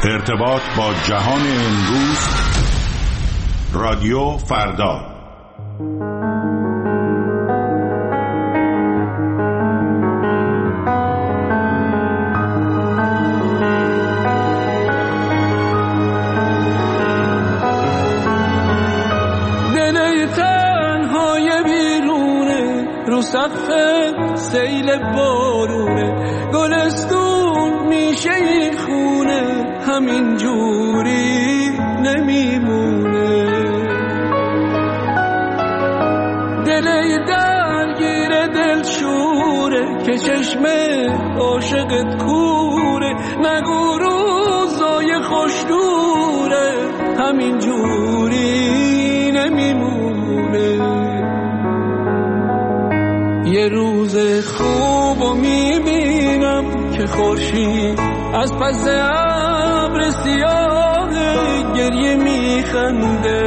ارتباط با جهان امروز، رادیو فردا. دل تنهای بیرونه، رو سقف سیل بارونه، گلستون میشه این خونه، همین جوری نمیمونه. دل درگیر دل شوره که چشم عاشقت کوره، نگو روزای خوش دوره، همین جوری نمیمونه. یه روز خوبو میبینم که خورشید از پس ابر سیاه گریه میخنده،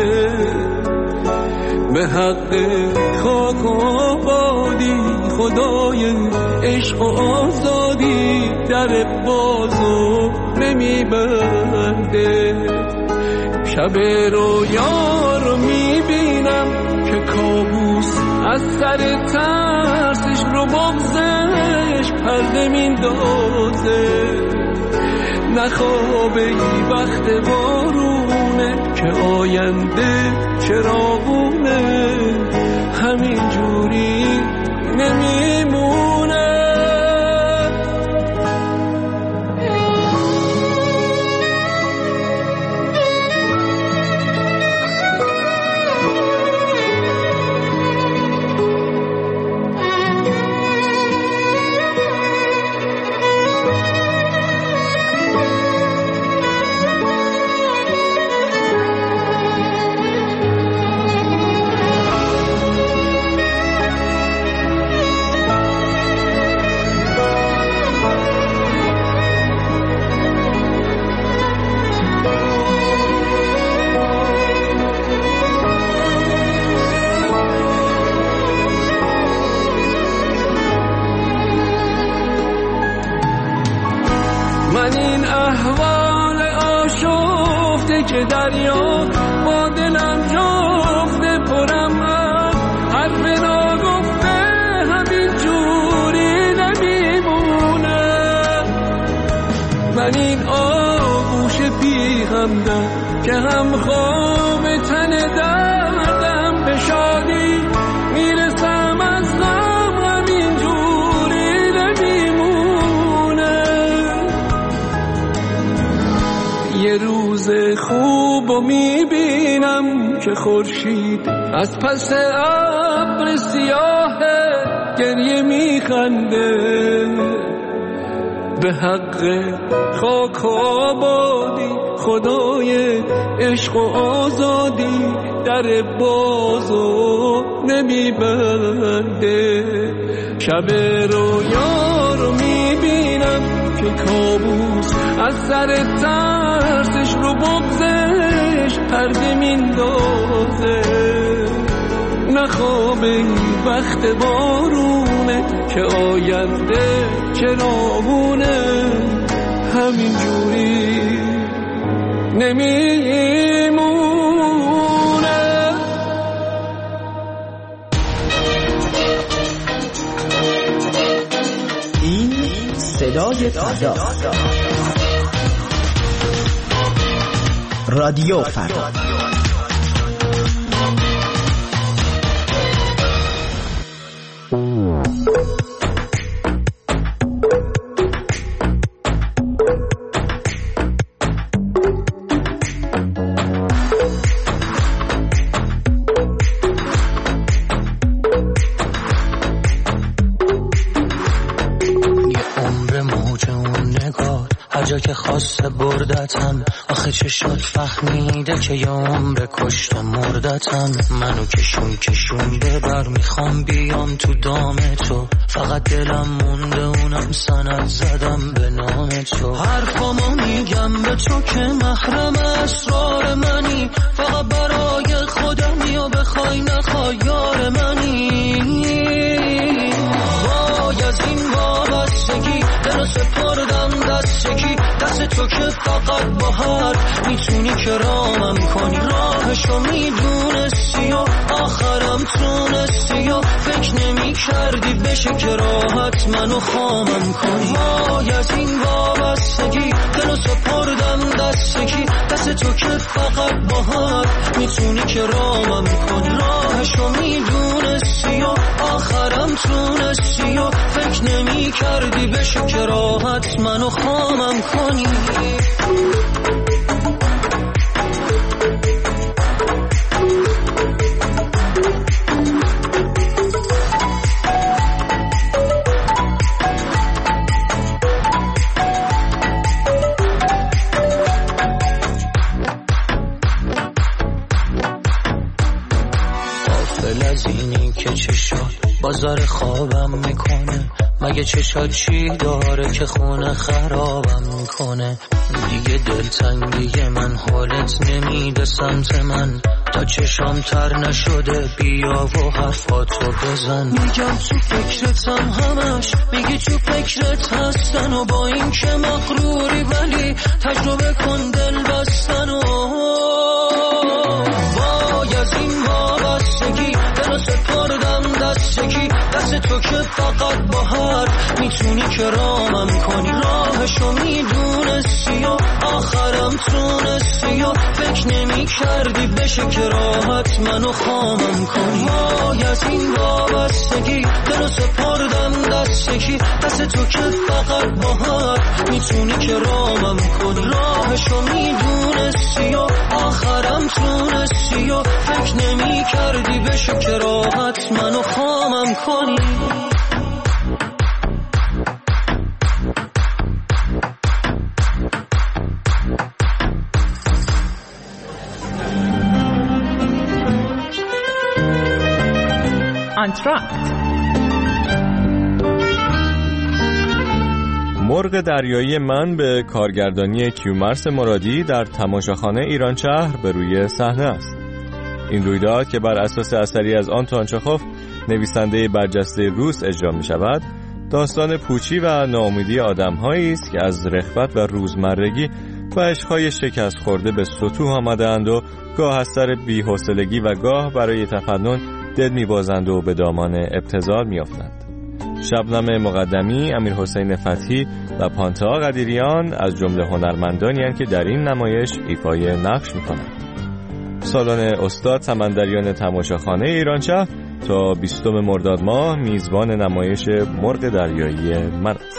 به حق خاک و آبادی خدای عشق و آزادی در بازو نمیبنده. شب رویا رو میبینم که کابوس از سر ترسش رو بغزش پرده میندازه، نخوابه ای وقت بارونه که آینده چراغونه، همین جوری نمیمونه. من این احوال آشفته که دریا با دلم جفته پرم از حرف ناگفته، همین جوری نمیمونه. من این آغوش بی همدم که هم خواب تن دردم، به شادی میرسم از غم، همین جوری نمیمونه. یه روز خوبو میبینم که خورشید از پس ابر سیاه گریه میخنده، به حق خاک و آبادی خدای عشق و آزادی در بازو نمیبنده. شب رویا رو میبینم که کابوس از سر ترسش رو بغزش پرده میندازه، نخوابه ای وقت بارونه که آینده چراغونه، همین جوری نمیمونه. این صدای فردا، رادیو فردا. جا که خواسته بردتم، آخه چه شد فهمیده که یه عمر کشت و مردتم. منو کشون ببر، میخوام بیام تو دام تو، فقط دلم مونده اونم سند زدم به نام تو. حرفامو میگم به تو که محرم اسرار منی، فقط برای خودم یا بخوای نخوای یار منی. وای از این وابستگی دل سپردم دست یکی، دست دست تو که فقط با حرف میتونی کرامم کنی. راهشو میدونستی و آخرم تونستی و فکر نمی کردی بشه که راحت منو خامم کنی. وای از این وابستگی دلو سپردم دستگی، دست تو که فقط با حرف میتونی کرامم کنی. راهشو میدونستی و آخرم تونستی و فکر نمی کردی بشه که راحت منو خامم کنی. بازار خوابم میکنه، مگه چشات چی داره که خونه خرابم میکنه. دیگه دلتنگی من حالت نمیده سمت من، تا چشام تر نشده بیا و حرفاتو بزن. میگم تو فکرتم همش، میگی تو فکرت هستن و با این که مغروری ولی تجربه کن دل بستن. و وای از این وابستگی دلو سپردم دستگی، دست تو که فقط با حرف میتونی کرامم کنی. راهشو میدونستی و آخرم تونستی و فکر نمی کردی بشه که راحت منو خامم کنی. وای از این وابستگی دلو سپردم دستگی، دست تو که فقط با حرف میتونی کرامم کنی. راهشو میدونستی و آخرم تونستی و فکر نمی کردی بشه که راحت منو خامم کنی. مرغ دریایی من به کارگردانی کیومرث مرادی در تماشاخانه ایرانشهر به روی صحنه است. این رویداد که بر اساس اثری از آنتوان چخوف نویسنده برجسته روس اجرا می شود، داستان پوچی و ناامیدی آدم‌هایی است که از رغبت و روزمرگی و عشق‌های شکست خورده به سطوح آمده‌اند و گاه از سر بی‌حوصلگی و گاه برای تفنن دل می‌بازند و به دامان ابتذال می‌افتند. شبنم مقدمی، امیرحسین فتحی و پانتا قدیریان از جمله هنرمندانی هستند که در این نمایش ایفای نقش می‌کنند. سالن استاد سمندریان تماشاخانه ایرانشهر تا 20 مرداد ماه میزبان نمایش مرغ دریایی من است.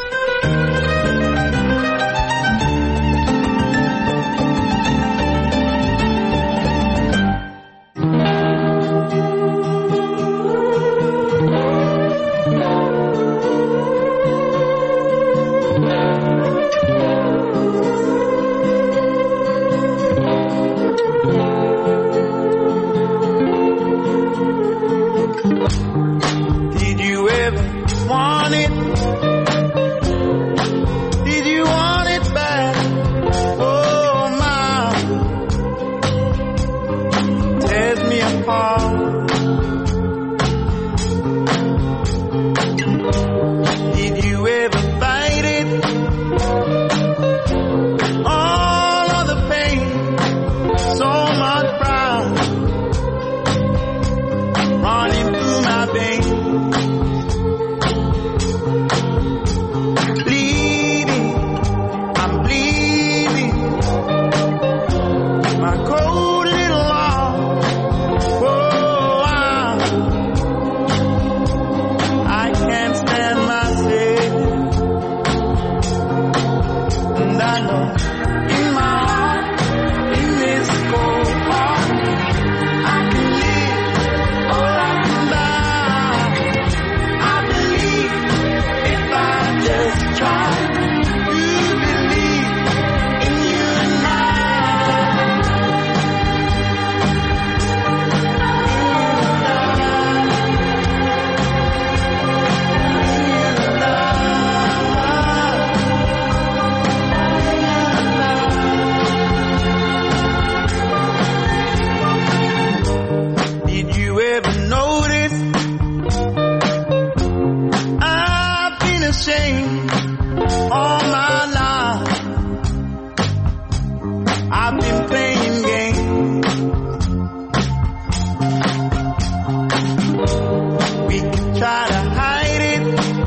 I've been playing games. We can try to hide it.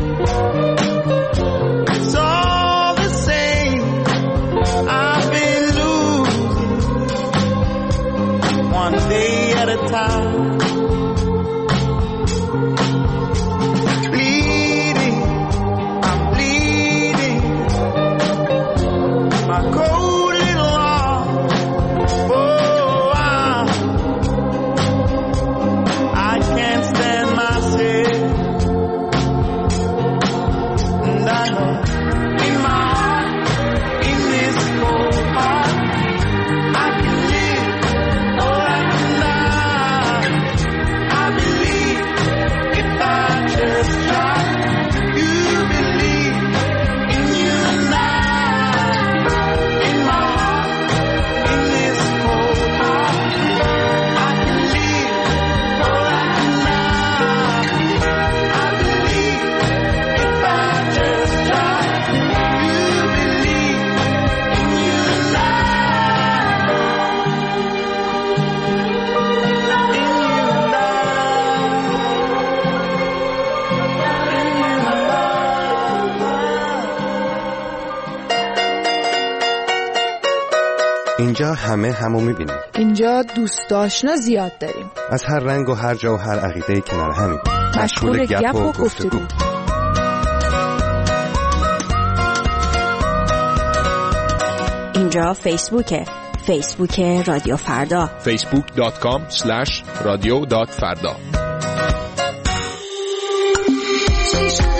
It's all the same. I've been losing one day at a time. اینجا همه همو میبینیم. اینجا دوست آشنا زیاد داریم. از هر رنگ و هر جا و هر عقیده‌ای کنار همیم. مشغول گپ و گفتگو. اینجا فیسبوکه. فیسبوک رادیو فردا. facebook.com/radio.farda.